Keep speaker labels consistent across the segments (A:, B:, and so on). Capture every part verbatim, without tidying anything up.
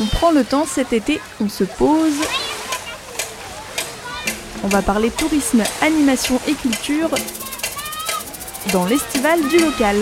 A: On prend le temps cet été, on se pose. On va parler tourisme, animation et culture dans l'Estival du local.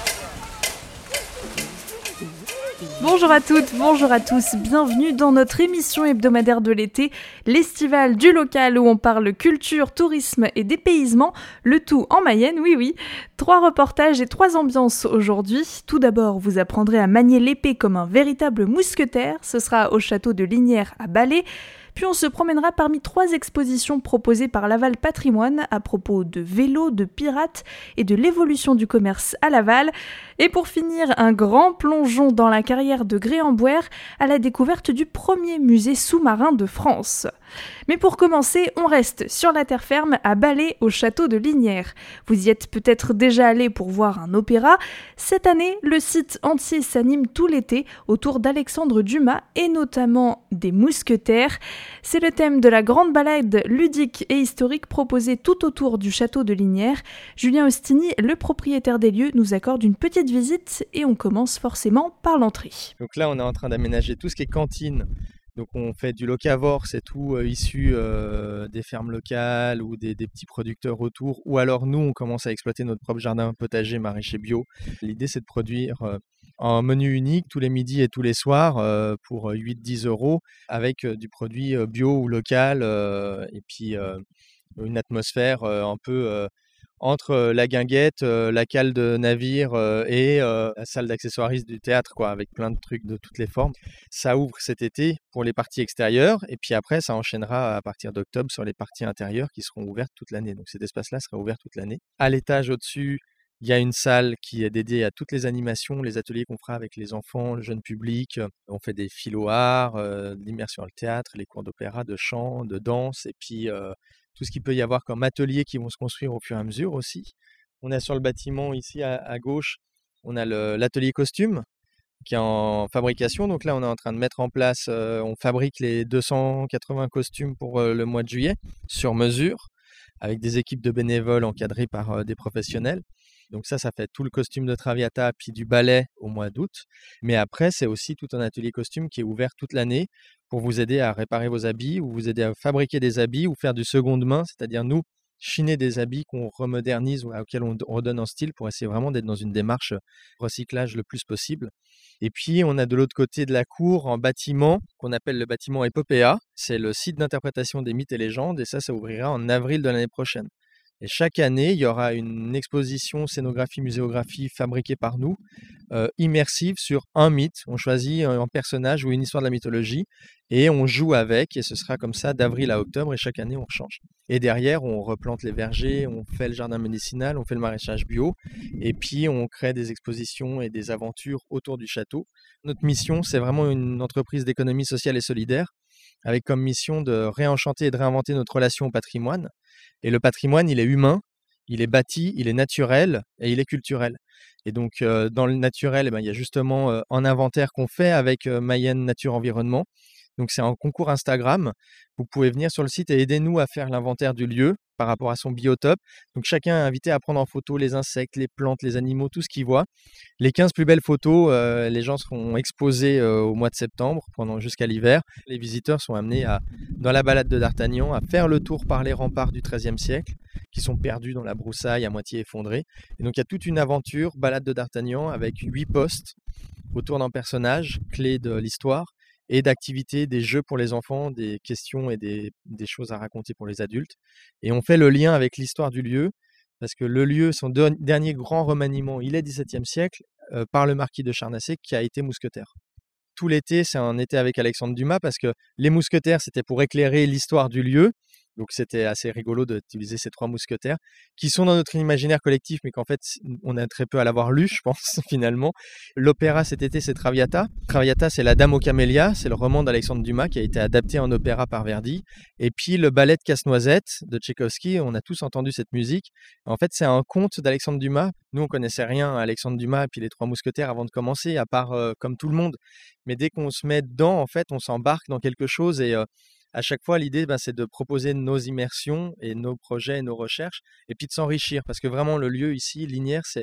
A: Bonjour à toutes, bonjour à tous, bienvenue dans notre émission hebdomadaire de l'été, l'Estival du local où on parle culture, tourisme et dépaysement, le tout en Mayenne, oui oui. Trois reportages et trois ambiances aujourd'hui. Tout d'abord, vous apprendrez à manier l'épée comme un véritable mousquetaire, ce sera au château de Lignières à Balai. Puis on se promènera parmi trois expositions proposées par Laval Patrimoine à propos de vélo, de pirates et de l'évolution du commerce à Laval. Et pour finir, un grand plongeon dans la carrière de Gréambouère à la découverte du premier musée sous-marin de France. Mais pour commencer, on reste sur la terre ferme à Balai au château de Lignières. Vous y êtes peut-être déjà allé pour voir un opéra. Cette année, le site entier s'anime tout l'été autour d'Alexandre Dumas et notamment des mousquetaires. C'est le thème de la grande balade ludique et historique proposée tout autour du château de Lignières. Julien Ostini, le propriétaire des lieux, nous accorde une petite visite et on commence forcément par l'entrée.
B: Donc là, on est en train d'aménager tout ce qui est cantine. Donc on fait du locavore, c'est tout euh, issu euh, des fermes locales ou des, des petits producteurs autour. Ou alors nous, on commence à exploiter notre propre jardin potager maraîcher bio. L'idée, c'est de produire euh, un menu unique tous les midis et tous les soirs euh, pour huit à dix euros avec euh, du produit euh, bio ou local euh, et puis euh, une atmosphère euh, un peu... Euh, entre la guinguette, euh, la cale de navire euh, et euh, la salle d'accessoiristes du théâtre, quoi, avec plein de trucs de toutes les formes. Ça ouvre cet été pour les parties extérieures et puis après, ça enchaînera à partir d'octobre sur les parties intérieures qui seront ouvertes toute l'année. Donc cet espace-là sera ouvert toute l'année. À l'étage au-dessus, il y a une salle qui est dédiée à toutes les animations, les ateliers qu'on fera avec les enfants, le jeune public. On fait des philo-arts, euh, l'immersion dans le théâtre, les cours d'opéra, de chant, de danse et puis... Euh, tout ce qu'il peut y avoir comme ateliers qui vont se construire au fur et à mesure aussi. On a sur le bâtiment ici à, à gauche, on a le, l'atelier costume qui est en fabrication. Donc là, on est en train de mettre en place, euh, on fabrique les deux cent quatre-vingts costumes pour euh, le mois de juillet sur mesure avec des équipes de bénévoles encadrées par euh, des professionnels. Donc ça, ça fait tout le costume de Traviata puis du ballet au mois d'août. Mais après, c'est aussi tout un atelier costume qui est ouvert toute l'année pour vous aider à réparer vos habits ou vous aider à fabriquer des habits ou faire du seconde main, c'est-à-dire nous, chiner des habits qu'on remodernise ou auxquels on redonne un style pour essayer vraiment d'être dans une démarche recyclage le plus possible. Et puis, on a de l'autre côté de la cour un bâtiment qu'on appelle le bâtiment Epopéa. C'est le site d'interprétation des mythes et légendes et ça, ça ouvrira en avril de l'année prochaine. Et chaque année, il y aura une exposition scénographie, muséographie fabriquée par nous, euh, immersive sur un mythe. On choisit un personnage ou une histoire de la mythologie et on joue avec et ce sera comme ça d'avril à octobre et chaque année on change. Et derrière, on replante les vergers, on fait le jardin médicinal, on fait le maraîchage bio et puis on crée des expositions et des aventures autour du château. Notre mission, c'est vraiment une entreprise d'économie sociale et solidaire avec comme mission de réenchanter et de réinventer notre relation au patrimoine. Et le patrimoine, il est humain, il est bâti, il est naturel et il est culturel. Et donc, euh, dans le naturel, eh ben, il y a justement euh, un inventaire qu'on fait avec euh, Mayenne Nature Environnement. Donc, c'est un concours Instagram. Vous pouvez venir sur le site et aider nous à faire l'inventaire du lieu par rapport à son biotope. Donc, chacun est invité à prendre en photo les insectes, les plantes, les animaux, tout ce qu'il voit. Les quinze plus belles photos, euh, les gens seront exposés euh, au mois de septembre, pendant jusqu'à l'hiver. Les visiteurs sont amenés, à, dans la balade de D'Artagnan, à faire le tour par les remparts du treizième siècle, qui sont perdus dans la broussaille à moitié effondrés. Et donc, il y a toute une aventure, balade de D'Artagnan, avec huit postes autour d'un personnage clé de l'histoire, et d'activités, des jeux pour les enfants, des questions et des, des choses à raconter pour les adultes. Et on fait le lien avec l'histoire du lieu, parce que le lieu, son de, dernier grand remaniement, il est dix-septième siècle, euh, par le marquis de Charnacé, qui a été mousquetaire. Tout l'été, c'est un été avec Alexandre Dumas, parce que les mousquetaires, c'était pour éclairer l'histoire du lieu. Donc c'était assez rigolo d'utiliser ces trois mousquetaires, qui sont dans notre imaginaire collectif, mais qu'en fait, on a très peu à l'avoir lu, je pense, finalement. L'opéra cet été, c'est Traviata. Traviata, c'est La Dame aux Camélias, c'est le roman d'Alexandre Dumas qui a été adapté en opéra par Verdi. Et puis le ballet de Casse-Noisette de Tchaïkovski, on a tous entendu cette musique. En fait, c'est un conte d'Alexandre Dumas. Nous, on connaissait rien à Alexandre Dumas et puis les trois mousquetaires avant de commencer, à part euh, comme tout le monde. Mais dès qu'on se met dedans, en fait, on s'embarque dans quelque chose et... Euh, à chaque fois, l'idée, ben, c'est de proposer nos immersions et nos projets et nos recherches, et puis de s'enrichir, parce que vraiment, le lieu ici, Lignières, c'est,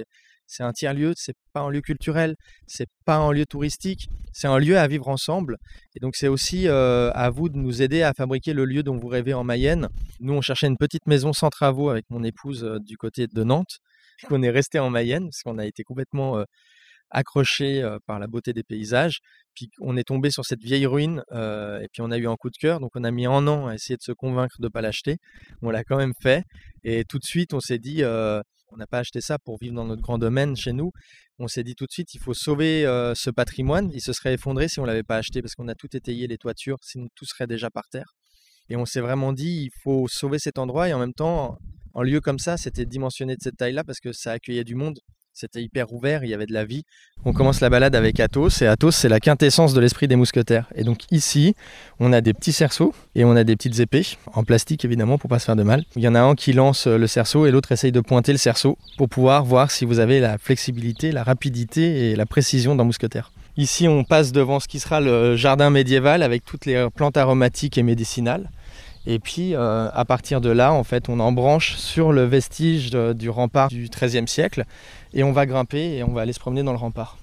B: c'est un tiers-lieu, c'est pas un lieu culturel, c'est pas un lieu touristique, c'est un lieu à vivre ensemble. Et donc c'est aussi euh, à vous de nous aider à fabriquer le lieu dont vous rêvez en Mayenne. Nous, on cherchait une petite maison sans travaux avec mon épouse euh, du côté de Nantes. On est resté en Mayenne parce qu'on a été complètement euh, accroché euh, par la beauté des paysages. Puis on est tombé sur cette vieille ruine euh, et puis on a eu un coup de cœur. Donc on a mis un an à essayer de se convaincre de ne pas l'acheter. On l'a quand même fait. Et tout de suite, on s'est dit, euh, on n'a pas acheté ça pour vivre dans notre grand domaine chez nous. On s'est dit tout de suite, il faut sauver euh, ce patrimoine. Il se serait effondré si on ne l'avait pas acheté parce qu'on a tout étayé, les toitures, sinon tout serait déjà par terre. Et on s'est vraiment dit, il faut sauver cet endroit. Et en même temps, un lieu comme ça, c'était dimensionné de cette taille-là parce que ça accueillait du monde. C'était hyper ouvert, il y avait de la vie. On commence la balade avec Athos, et Athos, c'est la quintessence de l'esprit des mousquetaires. Et donc ici, on a des petits cerceaux et on a des petites épées, en plastique évidemment, pour pas se faire de mal. Il y en a un qui lance le cerceau et l'autre essaye de pointer le cerceau pour pouvoir voir si vous avez la flexibilité, la rapidité et la précision d'un mousquetaire. Ici, on passe devant ce qui sera le jardin médiéval avec toutes les plantes aromatiques et médicinales. Et puis, euh, à partir de là, en fait, on embranche sur le vestige de, du rempart du treizième siècle et on va grimper et on va aller se promener dans le rempart.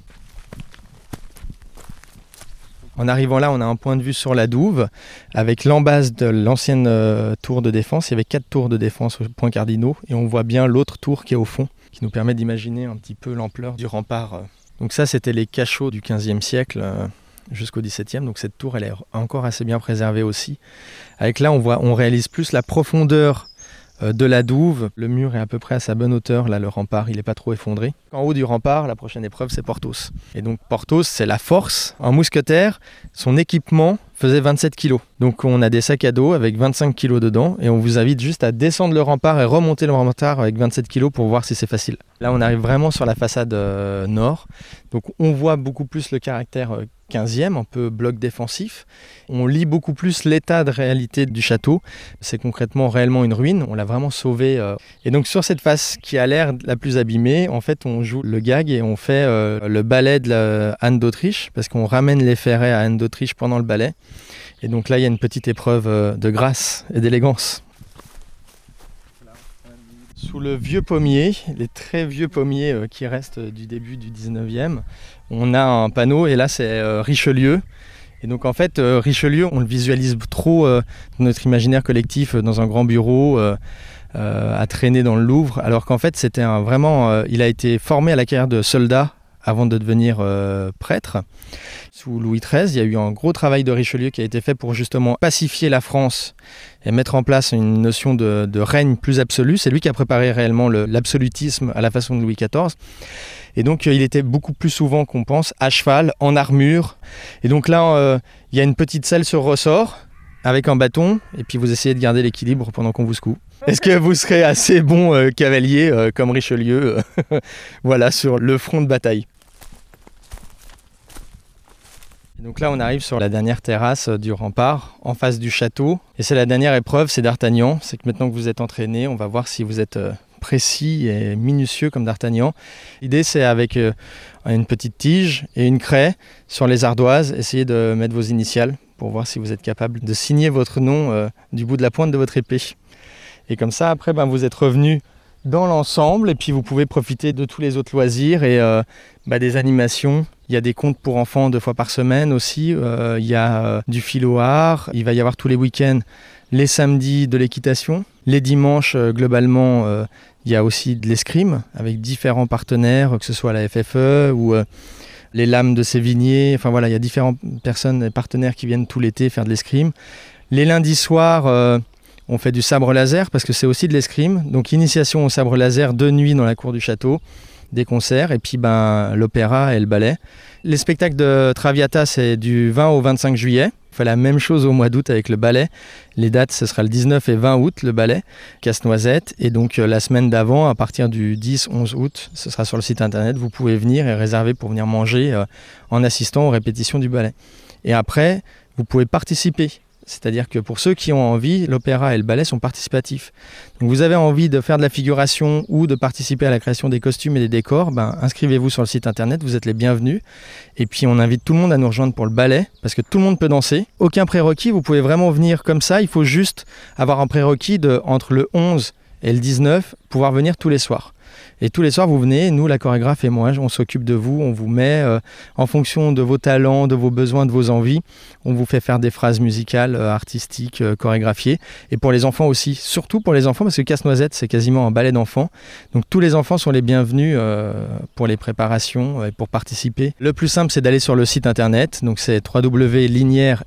B: En arrivant là, on a un point de vue sur la Douve avec l'embase de l'ancienne euh, tour de défense. Il y avait quatre tours de défense aux points cardinaux et on voit bien l'autre tour qui est au fond, qui nous permet d'imaginer un petit peu l'ampleur du rempart. Donc ça, c'était les cachots du quinzième siècle. Euh, jusqu'au dix-septième, donc cette tour elle est encore assez bien préservée aussi. Avec là on voit, on réalise plus la profondeur euh, de la Douve. Le mur est à peu près à sa bonne hauteur, là le rempart il n'est pas trop effondré. En haut du rempart, la prochaine épreuve c'est Porthos. Et donc Porthos c'est la force. Un mousquetaire, son équipement faisait vingt-sept kilos. Donc on a des sacs à dos avec vingt-cinq kilos dedans et on vous invite juste à descendre le rempart et remonter le rempart avec vingt-sept kilos pour voir si c'est facile. Là on arrive vraiment sur la façade euh, nord. Donc on voit beaucoup plus le caractère euh, quinzième, un peu bloc défensif. On lit beaucoup plus l'état de réalité du château. C'est concrètement réellement une ruine. On l'a vraiment sauvé. Euh. Et donc sur cette face qui a l'air la plus abîmée, en fait on joue le gag et on fait euh, le ballet de la Anne d'Autriche parce qu'on ramène les ferrets à Anne d'Autriche pendant le ballet. Et donc là il y a une petite épreuve euh, de grâce et d'élégance. Sous le vieux pommier, les très vieux pommiers euh, qui restent du début du dix-neuvième, on a un panneau et là c'est euh, Richelieu. Et donc en fait euh, Richelieu on le visualise trop euh, dans notre imaginaire collectif euh, dans un grand bureau euh, euh, à traîner dans le Louvre, alors qu'en fait c'était un, vraiment, euh, il a été formé à la carrière de soldat avant de devenir euh, prêtre. Sous Louis treize, il y a eu un gros travail de Richelieu qui a été fait pour justement pacifier la France et mettre en place une notion de, de règne plus absolu. C'est lui qui a préparé réellement le, l'absolutisme à la façon de Louis quatorze. Et donc il était beaucoup plus souvent qu'on pense à cheval, en armure. Et donc là, euh, il y a une petite selle sur ressort avec un bâton et puis vous essayez de garder l'équilibre pendant qu'on vous secoue. Est-ce que vous serez assez bon euh, cavalier euh, comme Richelieu euh, voilà, sur le front de bataille? Donc là on arrive sur la dernière terrasse du rempart, en face du château. Et c'est la dernière épreuve, c'est D'Artagnan. C'est que maintenant que vous êtes entraîné, on va voir si vous êtes précis et minutieux comme D'Artagnan. L'idée c'est avec une petite tige et une craie sur les ardoises, essayez de mettre vos initiales pour voir si vous êtes capable de signer votre nom euh, du bout de la pointe de votre épée. Et comme ça après ben, vous êtes revenu dans l'ensemble et puis vous pouvez profiter de tous les autres loisirs et euh, bah, des animations. Il y a des contes pour enfants deux fois par semaine aussi, euh, il y a euh, du philo-art, il va y avoir tous les week-ends les samedis de l'équitation. Les dimanches, euh, globalement, euh, il y a aussi de l'escrime avec différents partenaires, que ce soit la F F E ou euh, les Lames de Sévigné. Enfin voilà, il y a différentes personnes et partenaires qui viennent tout l'été faire de l'escrime. Les lundis soirs, euh, on fait du sabre laser parce que c'est aussi de l'escrime. Donc initiation au sabre laser de nuit dans la cour du château, des concerts et puis ben, l'opéra et le ballet. Les spectacles de Traviata, c'est du vingt au vingt-cinq juillet. On fait la même chose au mois d'août avec le ballet. Les dates, ce sera le dix-neuf et vingt août, le ballet, Casse-Noisette. Et donc la semaine d'avant, à partir du dix onze août, ce sera sur le site internet. Vous pouvez venir et réserver pour venir manger euh, en assistant aux répétitions du ballet. Et après, vous pouvez participer. C'est-à-dire que pour ceux qui ont envie, l'opéra et le ballet sont participatifs. Donc vous avez envie de faire de la figuration ou de participer à la création des costumes et des décors, ben, inscrivez-vous sur le site internet, vous êtes les bienvenus. Et puis on invite tout le monde à nous rejoindre pour le ballet, parce que tout le monde peut danser. Aucun prérequis, vous pouvez vraiment venir comme ça, il faut juste avoir un prérequis de entre le onze et le dix-neuf, pouvoir venir tous les soirs. Et tous les soirs, vous venez, nous, la chorégraphe et moi, on s'occupe de vous, on vous met euh, en fonction de vos talents, de vos besoins, de vos envies, on vous fait faire des phrases musicales, euh, artistiques, euh, chorégraphiées. Et pour les enfants aussi, surtout pour les enfants, parce que Casse-Noisette, c'est quasiment un ballet d'enfants. Donc tous les enfants sont les bienvenus euh, pour les préparations et pour participer. Le plus simple, c'est d'aller sur le site internet, donc c'est w w w point linière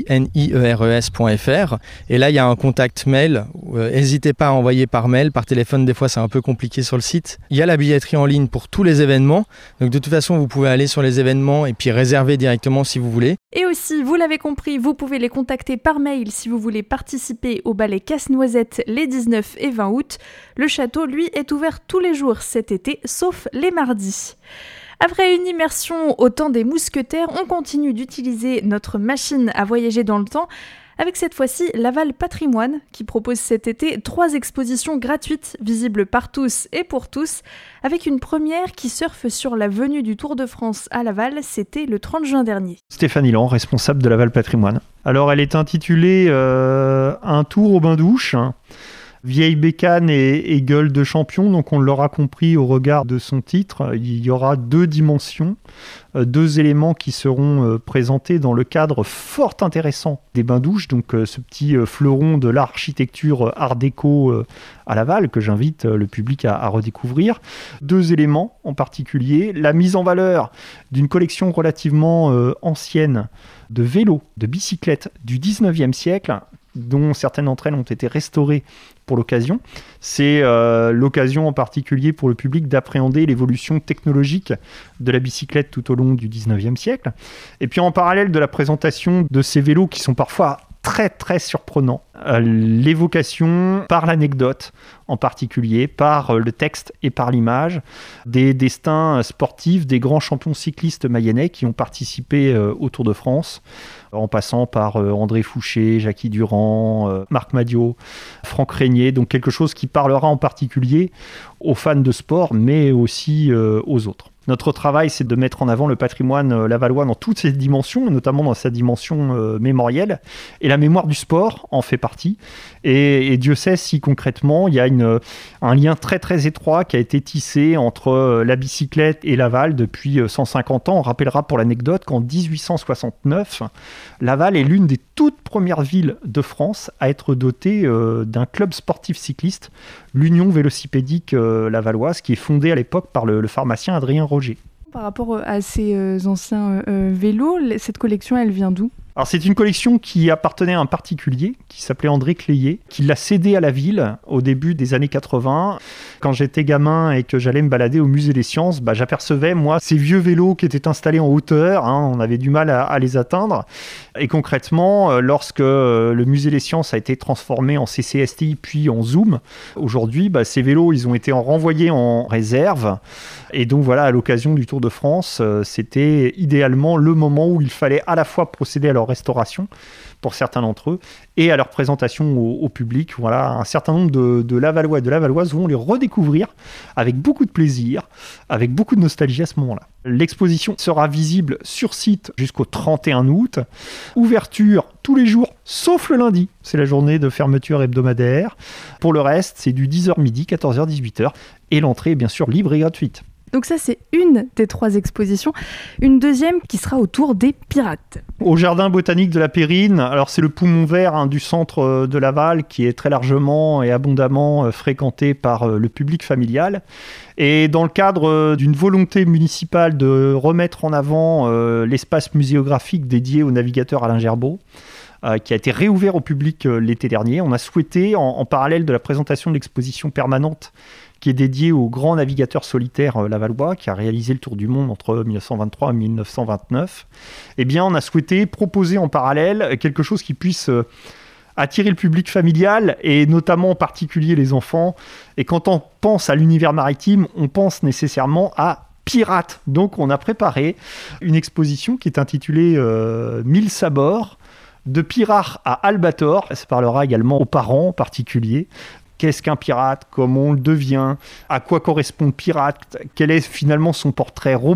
B: point f r. Et là, il y a un contact mail. Euh, n'hésitez pas à envoyer par mail, par téléphone, des fois c'est un peu compliqué sur le site. Il y a la billetterie en ligne pour tous les événements. Donc de toute façon, vous pouvez aller sur les événements et puis réserver directement si vous voulez.
A: Et aussi, vous l'avez compris, vous pouvez les contacter par mail si vous voulez participer au ballet Casse-Noisette les dix-neuf et vingt août. Le château, lui, est ouvert tous les jours cet été, sauf les mardis. Après une immersion au temps des mousquetaires, on continue d'utiliser notre machine à voyager dans le temps avec cette fois-ci Laval Patrimoine qui propose cet été trois expositions gratuites visibles par tous et pour tous, avec une première qui surfe sur la venue du Tour de France à Laval, c'était le trente juin dernier.
C: Stéphanie Lan, responsable de Laval Patrimoine. Alors elle est intitulée euh, Un tour au bain-douche, hein. Vieille bécane et, et gueule de champion, donc on l'aura compris au regard de son titre, il y aura deux dimensions, euh, deux éléments qui seront euh, présentés dans le cadre fort intéressant des bains-douches, donc euh, ce petit euh, fleuron de l'architecture art déco euh, à Laval que j'invite euh, le public à, à redécouvrir. Deux éléments en particulier, la mise en valeur d'une collection relativement euh, ancienne de vélos, de bicyclettes du dix-neuvième siècle, dont certaines d'entre elles ont été restaurées pour l'occasion. C'est euh, l'occasion en particulier pour le public d'appréhender l'évolution technologique de la bicyclette tout au long du dix-neuvième siècle. Et puis en parallèle de la présentation de ces vélos qui sont parfois très très surprenants, euh, l'évocation par l'anecdote en particulier, par euh, le texte et par l'image, des destins sportifs des grands champions cyclistes mayennais qui ont participé euh, au Tour de France, en passant par euh, André Fouché, Jackie Durand, euh, Marc Madiot, Franck Régnier, donc quelque chose qui parlera en particulier aux fans de sport, mais aussi euh, aux autres. Notre travail, c'est de mettre en avant le patrimoine euh, lavallois dans toutes ses dimensions, notamment dans sa dimension euh, mémorielle, et la mémoire du sport en fait partie. Et, et Dieu sait si concrètement, il y a une, un lien très très étroit qui a été tissé entre euh, la bicyclette et Laval depuis euh, cent cinquante ans. On rappellera pour l'anecdote qu'en dix-huit cent soixante-neuf, Laval est l'une des toutes premières villes de France à être dotée euh, d'un club sportif cycliste, l'Union vélocipédique euh, lavalloise, qui est fondée à l'époque par le, le pharmacien Adrien Roger.
A: Par rapport à ces euh, anciens euh, vélos, cette collection, elle vient d'où ?
C: Alors c'est une collection qui appartenait à un particulier qui s'appelait André Cléier, qui l'a cédé à la ville au début des années quatre-vingts. Quand j'étais gamin et que j'allais me balader au musée des sciences, bah, j'apercevais moi ces vieux vélos qui étaient installés en hauteur, hein, on avait du mal à, à les atteindre. Et concrètement, lorsque le musée des sciences a été transformé en C C S T I puis en Zoom, aujourd'hui bah, ces vélos ils ont été renvoyés en réserve. Et donc voilà, à l'occasion du Tour de France, euh, c'était idéalement le moment où il fallait à la fois procéder à leur restauration pour certains d'entre eux et à leur présentation au, au public. Voilà, un certain nombre de, de Lavallois et de Lavalloises vont les redécouvrir avec beaucoup de plaisir, avec beaucoup de nostalgie à ce moment-là. L'exposition sera visible sur site jusqu'au trente et un août. Ouverture tous les jours, sauf le lundi. C'est la journée de fermeture hebdomadaire. Pour le reste, c'est du dix heures midi, quatorze heures, dix-huit heures. Et l'entrée est bien sûr libre et gratuite.
A: Donc ça, c'est une des trois expositions. Une deuxième qui sera autour des pirates.
C: Au jardin botanique de la Périne, alors c'est le poumon vert hein, du centre de Laval qui est très largement et abondamment fréquenté par le public familial. Et dans le cadre d'une volonté municipale de remettre en avant euh, l'espace muséographique dédié au navigateur Alain Gerbaud, euh, qui a été réouvert au public euh, l'été dernier, on a souhaité, en, en parallèle de la présentation de l'exposition permanente qui est dédié au grand navigateur solitaire euh, lavallois, qui a réalisé le tour du monde entre dix-neuf cent vingt-trois et dix-neuf cent vingt-neuf, eh bien, on a souhaité proposer en parallèle quelque chose qui puisse euh, attirer le public familial, et notamment en particulier les enfants. Et quand on pense à l'univers maritime, on pense nécessairement à pirates. Donc, on a préparé une exposition qui est intitulée euh, « Mille sabords », de Pirard à Albator. Ça parlera également aux parents en particulier. Qu'est-ce qu'un pirate ? Comment on le devient ? À quoi correspond le pirate ? Quel est finalement son portrait robot ?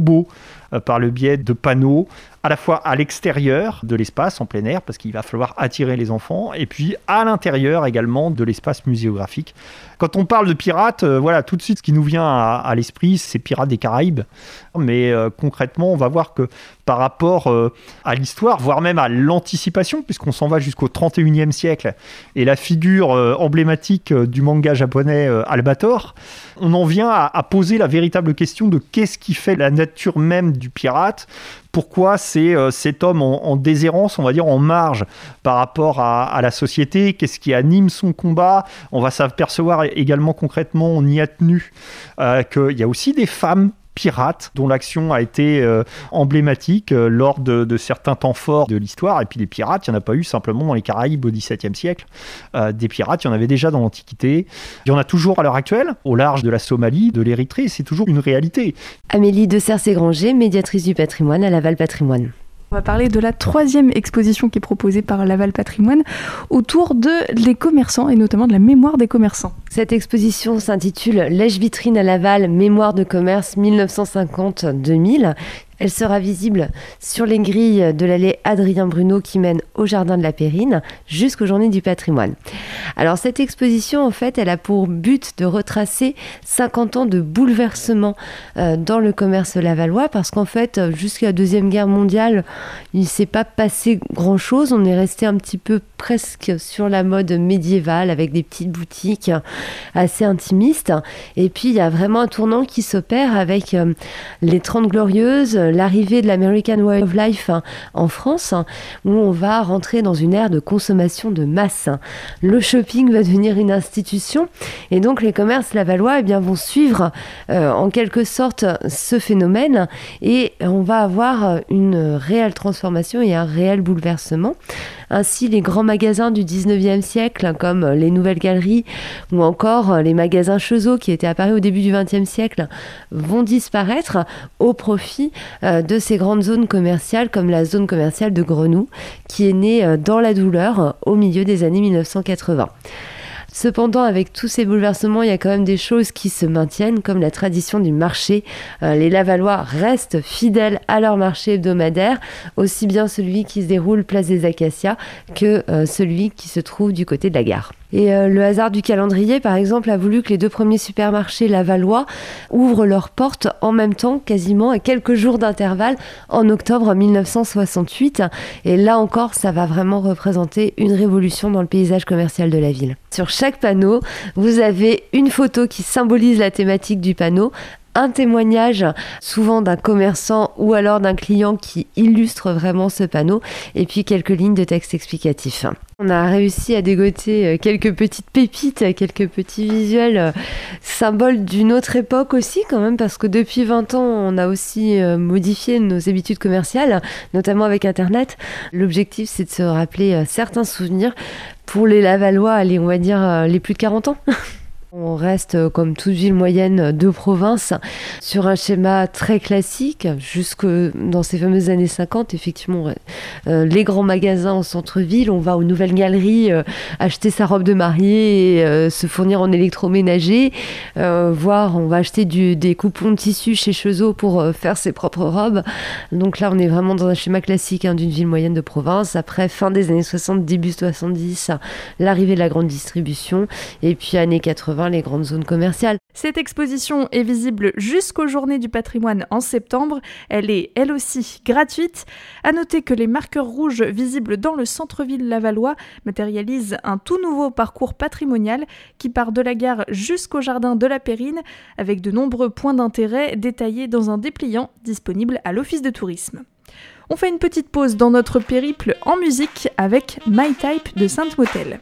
C: euh, par le biais de panneaux, à la fois à l'extérieur de l'espace, en plein air, parce qu'il va falloir attirer les enfants, et puis à l'intérieur également de l'espace muséographique. Quand on parle de pirates, euh, voilà, tout de suite, ce qui nous vient à, à l'esprit, c'est Pirates des Caraïbes. Mais euh, concrètement, on va voir que par rapport euh, à l'histoire, voire même à l'anticipation, puisqu'on s'en va jusqu'au trente et unième siècle, et la figure euh, emblématique euh, du manga japonais euh, Albator, on en vient à, à poser la véritable question de qu'est-ce qui fait la nature même du pirate. Pourquoi c'est euh, cet homme en, en déshérence, on va dire en marge par rapport à, à la société? Qu'est-ce qui anime son combat? On va s'apercevoir également concrètement, on y a tenu, euh, qu'il y a aussi des femmes pirates dont l'action a été euh, emblématique euh, lors de, de certains temps forts de l'histoire. Et puis les pirates, il n'y en a pas eu simplement dans les Caraïbes au dix-septième siècle. Euh, des pirates, il y en avait déjà dans l'Antiquité. Il y en a toujours à l'heure actuelle, au large de la Somalie, de l'Érythrée. C'est toujours une réalité.
D: Amélie de Cercé-Granger, médiatrice du patrimoine à Laval Patrimoine.
A: On va parler de la troisième exposition qui est proposée par Laval Patrimoine autour de les commerçants et notamment de la mémoire des commerçants.
D: Cette exposition s'intitule « Lèche-vitrine à Laval, mémoire de commerce mille neuf cent cinquante à deux mille ». Elle sera visible sur les grilles de l'allée Adrien Bruno qui mène au Jardin de la Périne jusqu'aux Journées du patrimoine. Alors cette exposition, en fait, elle a pour but de retracer cinquante ans de bouleversement euh, dans le commerce lavallois parce qu'en fait, jusqu'à la Deuxième Guerre mondiale, il ne s'est pas passé grand-chose. On est resté un petit peu presque sur la mode médiévale avec des petites boutiques assez intimistes. Et puis, il y a vraiment un tournant qui s'opère avec euh, les Trente Glorieuses, l'arrivée de l'American Way of Life en France, où on va rentrer dans une ère de consommation de masse. Le shopping va devenir une institution et donc les commerces lavallois eh bien, vont suivre euh, en quelque sorte ce phénomène et on va avoir une réelle transformation et un réel bouleversement. Ainsi, les grands magasins du dix-neuvième siècle, comme les Nouvelles Galeries ou encore les magasins Cheuseau qui étaient apparus au début du vingtième siècle, vont disparaître au profit euh, de ces grandes zones commerciales comme la zone commerciale de Grenoux, qui est née euh, dans la douleur euh, au milieu des années mille neuf cent quatre-vingts. Cependant, avec tous ces bouleversements, il y a quand même des choses qui se maintiennent, comme la tradition du marché. Euh, les Lavallois restent fidèles à leur marché hebdomadaire, aussi bien celui qui se déroule place des Acacias que euh, celui qui se trouve du côté de la gare. Et euh, le hasard du calendrier, par exemple, a voulu que les deux premiers supermarchés lavallois ouvrent leurs portes en même temps, quasiment à quelques jours d'intervalle, en octobre mille neuf cent soixante-huit. Et là encore, ça va vraiment représenter une révolution dans le paysage commercial de la ville. Sur chaque panneau, vous avez une photo qui symbolise la thématique du panneau, un témoignage souvent d'un commerçant ou alors d'un client qui illustre vraiment ce panneau et puis quelques lignes de texte explicatif. On a réussi à dégoter quelques petites pépites, quelques petits visuels symboles d'une autre époque aussi quand même parce que depuis vingt ans on a aussi modifié nos habitudes commerciales, notamment avec Internet. L'objectif c'est de se rappeler certains souvenirs pour les Lavallois, allez, on va dire les plus de quarante ans. On reste, comme toute ville moyenne de province, sur un schéma très classique, jusque dans ces fameuses années cinquante, effectivement, euh, les grands magasins en centre-ville, on va aux nouvelles galeries euh, acheter sa robe de mariée et euh, se fournir en électroménager, euh, voire on va acheter du, des coupons de tissu chez Cheuseau pour euh, faire ses propres robes. Donc là, on est vraiment dans un schéma classique hein, d'une ville moyenne de province. Après, fin des années soixante, début soixante-dix, l'arrivée de la grande distribution, et puis années quatre-vingts, les grandes zones commerciales.
A: Cette exposition est visible jusqu'aux Journées du patrimoine en septembre. Elle est, elle aussi, gratuite. À noter que les marqueurs rouges visibles dans le centre-ville lavallois matérialisent un tout nouveau parcours patrimonial qui part de la gare jusqu'au Jardin de la Périne avec de nombreux points d'intérêt détaillés dans un dépliant disponible à l'Office de tourisme. On fait une petite pause dans notre périple en musique avec My Type de Sainte-Motel.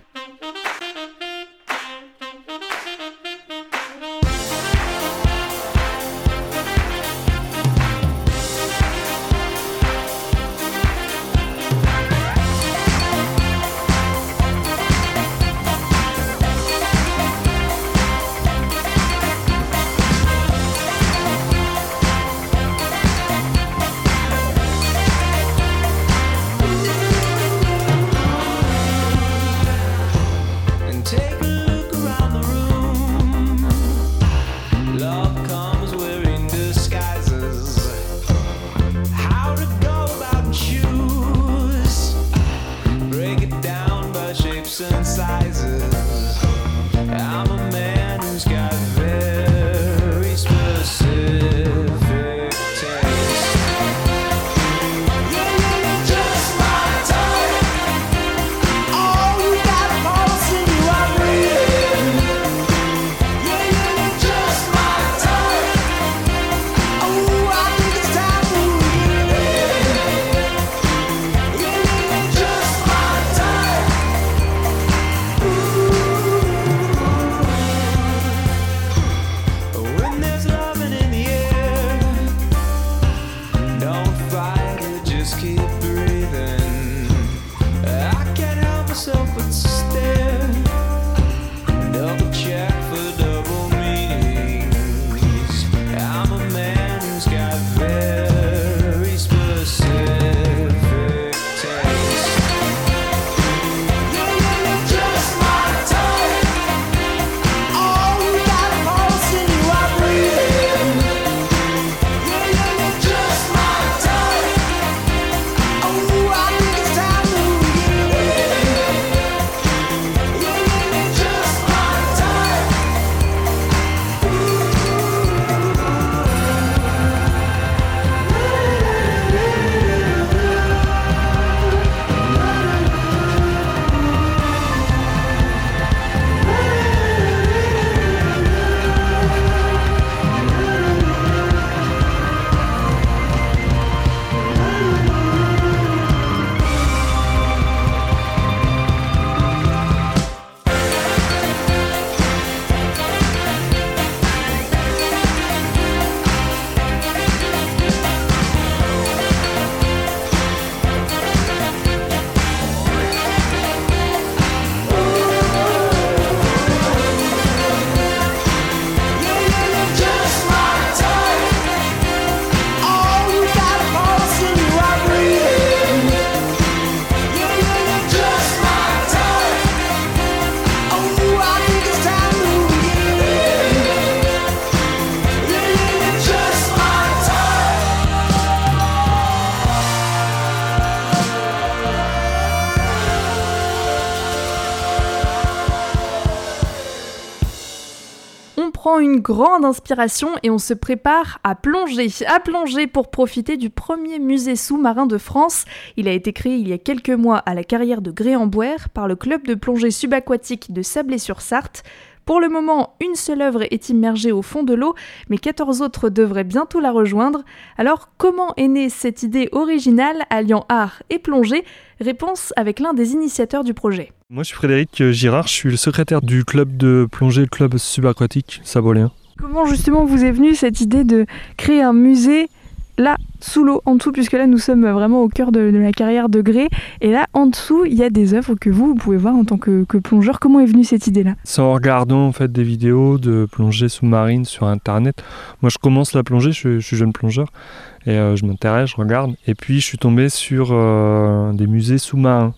A: prend une grande inspiration et on se prépare à plonger. À plonger pour profiter du premier musée sous-marin de France. Il a été créé il y a quelques mois à la carrière de Gré-en-Boère par le club de plongée subaquatique de Sablé-sur-Sarthe. Pour le moment, une seule œuvre est immergée au fond de l'eau, mais quatorze autres devraient bientôt la rejoindre. Alors, comment est née cette idée originale alliant art et plongée ? Réponse avec l'un des initiateurs du projet.
E: Moi, je suis Frédéric Girard, je suis le secrétaire du club de plongée, le club subaquatique saboléen.
A: Comment justement vous est venue cette idée de créer un musée là, sous l'eau, en dessous, puisque là nous sommes vraiment au cœur de, de la carrière de Gré, et là en dessous il y a des œuvres que vous, vous pouvez voir en tant que, que plongeur. Comment est venue cette idée-là ?
E: C'est en regardant en fait des vidéos de plongée sous-marine sur internet. Moi je commence la plongée, je, je suis jeune plongeur, et euh, je m'intéresse, je regarde, et puis je suis tombé sur euh, des musées sous-marins.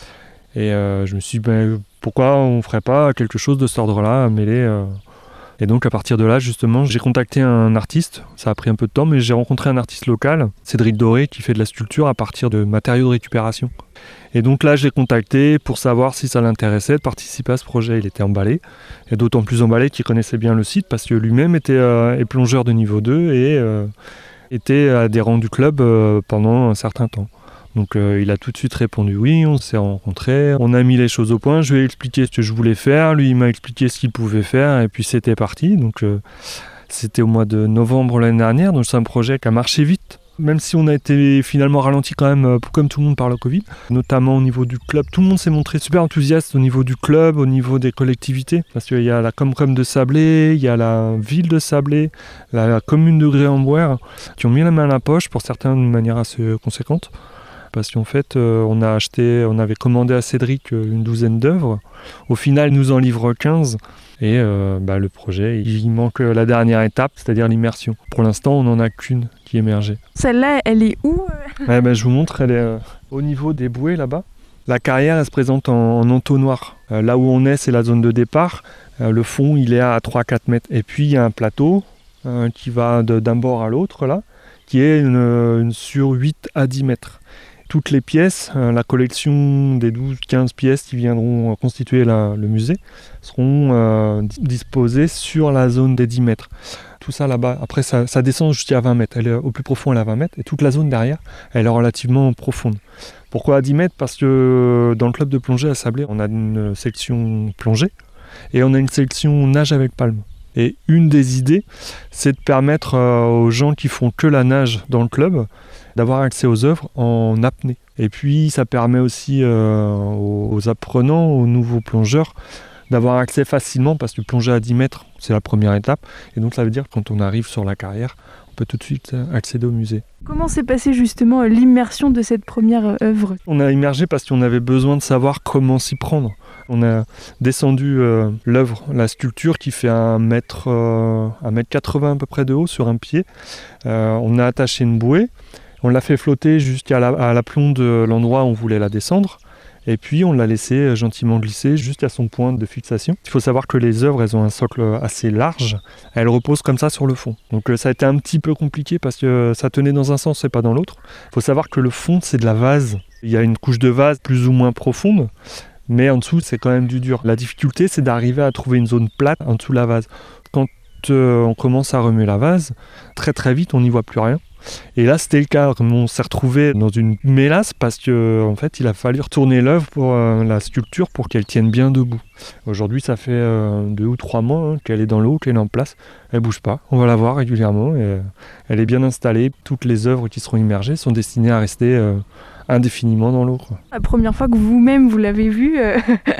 E: Et euh, je me suis dit, ben, pourquoi on ne ferait pas quelque chose de cet ordre-là, à mêler euh... Et donc à partir de là, justement, j'ai contacté un artiste, ça a pris un peu de temps, mais j'ai rencontré un artiste local, Cédric Doré, qui fait de la sculpture à partir de matériaux de récupération. Et donc là, je l'ai contacté pour savoir si ça l'intéressait de participer à ce projet. Il était emballé, et d'autant plus emballé qu'il connaissait bien le site, parce que lui-même était euh, est plongeur de niveau deux et euh, était adhérent du club euh, pendant un certain temps. Donc euh, il a tout de suite répondu oui, on s'est rencontrés, on a mis les choses au point, je lui ai expliqué ce que je voulais faire, lui il m'a expliqué ce qu'il pouvait faire et puis c'était parti. Donc euh, c'était au mois de novembre l'année dernière, donc c'est un projet qui a marché vite. Même si on a été finalement ralenti quand même, comme tout le monde par le Covid, notamment au niveau du club. Tout le monde s'est montré super enthousiaste au niveau du club, au niveau des collectivités. Parce qu'il y a la Comcom de Sablé, il y a la ville de Sablé, la, la commune de Gré-en-Boère, qui ont mis la main à la poche, pour certains d'une manière assez conséquente. Parce qu'en fait, euh, on a acheté, on avait commandé à Cédric une douzaine d'œuvres. Au final, il nous en livre quinze. Et euh, bah, le projet, il manque la dernière étape, c'est-à-dire l'immersion. Pour l'instant, on n'en a qu'une qui est émergée.
A: Celle-là, elle est où ?
E: Ouais, bah, je vous montre, elle est euh, au niveau des bouées là-bas. La carrière, elle se présente en, en entonnoir. Euh, là où on est, c'est la zone de départ. Euh, le fond, il est à trois à quatre mètres. Et puis, il y a un plateau euh, qui va de, d'un bord à l'autre, là, qui est une, une sur huit à dix mètres. Toutes les pièces, euh, la collection des douze à quinze pièces qui viendront constituer la, le musée, seront euh, disposées sur la zone des dix mètres. Tout ça là-bas, après ça, ça descend jusqu'à vingt mètres. Elle est, au plus profond, elle est à vingt mètres. Et toute la zone derrière, elle est relativement profonde. Pourquoi à dix mètres ? Parce que dans le club de plongée à Sablé, on a une section plongée et on a une section nage avec palme. Et une des idées, c'est de permettre euh, aux gens qui font que la nage dans le club d'avoir accès aux œuvres en apnée. Et puis ça permet aussi euh, aux, aux apprenants, aux nouveaux plongeurs, d'avoir accès facilement, parce que plonger à dix mètres, c'est la première étape. Et donc ça veut dire que quand on arrive sur la carrière, on peut tout de suite accéder au musée.
A: Comment s'est passée justement l'immersion de cette première œuvre ?
E: On a immergé parce qu'on avait besoin de savoir comment s'y prendre. On a descendu euh, l'œuvre, la sculpture qui fait un mètre, euh, un mètre quatre-vingts à peu près de haut sur un pied. Euh, on a attaché une bouée, on l'a fait flotter jusqu'à la, à l'aplomb de l'endroit où on voulait la descendre. Et puis on l'a laissé gentiment glisser jusqu'à son point de fixation. Il faut savoir que les œuvres, elles ont un socle assez large. Elles reposent comme ça sur le fond. Donc ça a été un petit peu compliqué parce que ça tenait dans un sens et pas dans l'autre. Il faut savoir que le fond, c'est de la vase. Il y a une couche de vase plus ou moins profonde, mais en dessous, c'est quand même du dur. La difficulté, c'est d'arriver à trouver une zone plate en dessous de la vase. Quand euh, on commence à remuer la vase, très très vite, on n'y voit plus rien. Et là, c'était le cas. On s'est retrouvé dans une mélasse parce que, en fait, il a fallu retourner l'œuvre pour euh, la sculpture pour qu'elle tienne bien debout. Aujourd'hui, ça fait euh, deux ou trois mois hein, qu'elle est dans l'eau, qu'elle est en place. Elle bouge pas. On va la voir régulièrement. Et, euh, elle est bien installée. Toutes les œuvres qui seront immergées sont destinées à rester euh, indéfiniment dans l'eau, quoi.
A: La première fois que vous-même vous l'avez vu, euh,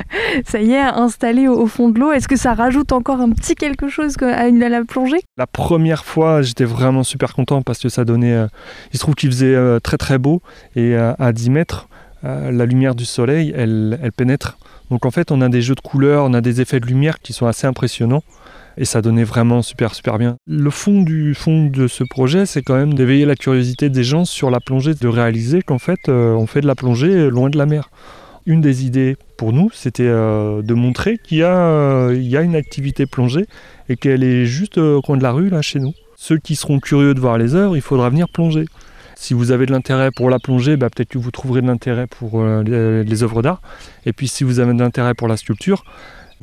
A: ça y est, installé au, au fond de l'eau, est-ce que ça rajoute encore un petit quelque chose à, une, à la plongée ?
E: La première fois, j'étais vraiment super content parce que ça donnait... Euh, il se trouve qu'il faisait euh, très très beau et euh, à dix mètres, euh, la lumière du soleil, elle, elle pénètre. Donc en fait, on a des jeux de couleurs, on a des effets de lumière qui sont assez impressionnants. Et ça donnait vraiment super super bien. Le fond du fond de ce projet, c'est quand même d'éveiller la curiosité des gens sur la plongée, de réaliser qu'en fait, euh, on fait de la plongée loin de la mer. Une des idées pour nous, c'était euh, de montrer qu'il y a, euh, il y a une activité plongée et qu'elle est juste au coin de la rue, là, chez nous. Ceux qui seront curieux de voir les œuvres, il faudra venir plonger. Si vous avez de l'intérêt pour la plongée, bah, peut-être que vous trouverez de l'intérêt pour euh, les, les œuvres d'art. Et puis si vous avez de l'intérêt pour la sculpture,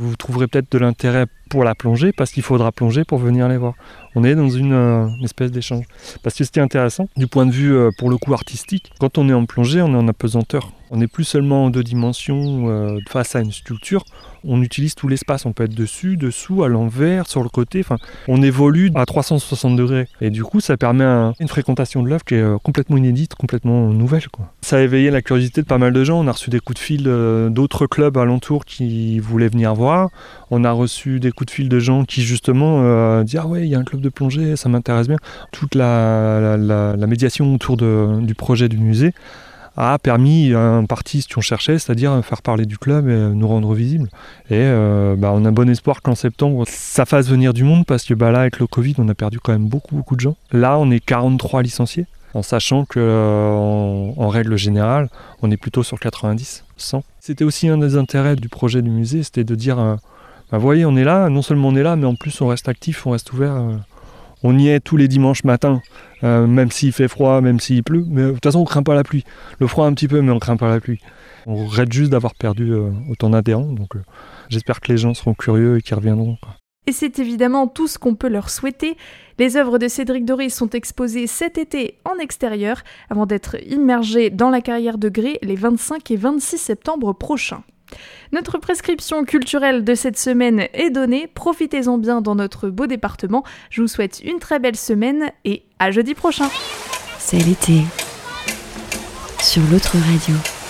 E: Vous trouverez peut-être de l'intérêt pour la plongée parce qu'il faudra plonger pour venir les voir. On est dans une, euh, une espèce d'échange. Parce que ce qui est intéressant, du point de vue euh, pour le coup artistique, quand on est en plongée, on est en apesanteur. On n'est plus seulement en deux dimensions euh, face à une sculpture, on utilise tout l'espace. On peut être dessus, dessous, à l'envers, sur le côté. Enfin, on évolue à trois cent soixante degrés. Et du coup, ça permet un, une fréquentation de l'œuvre qui est euh, complètement inédite, complètement nouvelle, quoi. Ça a éveillé la curiosité de pas mal de gens. On a reçu des coups de fil euh, d'autres clubs alentours qui voulaient venir voir. On a reçu des coups de fil de gens qui justement euh, disent « Ah ouais, il y a un club de plongée, ça m'intéresse bien ». Toute la, la, la, la médiation autour de, du projet du musée a permis un parti ce qu'on cherchait, c'est-à-dire faire parler du club et nous rendre visibles. Et euh, bah, on a bon espoir qu'en septembre, ça fasse venir du monde, parce que bah, là, avec le Covid, on a perdu quand même beaucoup, beaucoup de gens. Là, on est quarante-trois licenciés, en sachant qu'en euh, en règle générale, on est plutôt sur quatre-vingt-dix, cent. C'était aussi un des intérêts du projet du musée, c'était de dire, euh, bah, vous voyez, on est là, non seulement on est là, mais en plus on reste actif, on reste ouvert. Euh, on y est tous les dimanches matins. Euh, même s'il fait froid, même s'il pleut, mais de toute façon on craint pas la pluie. Le froid un petit peu, mais on craint pas la pluie. On regrette juste d'avoir perdu euh, autant d'adhérents, donc euh, j'espère que les gens seront curieux et qu'ils reviendront, quoi.
A: Et c'est évidemment tout ce qu'on peut leur souhaiter. Les œuvres de Cédric Doris sont exposées cet été en extérieur, avant d'être immergées dans la carrière de Grès les vingt-cinq et vingt-six septembre prochains. Notre prescription culturelle de cette semaine est donnée, profitez-en bien dans notre beau département. Je vous souhaite une très belle semaine et à jeudi prochain.
D: C'est l'été sur l'autre radio.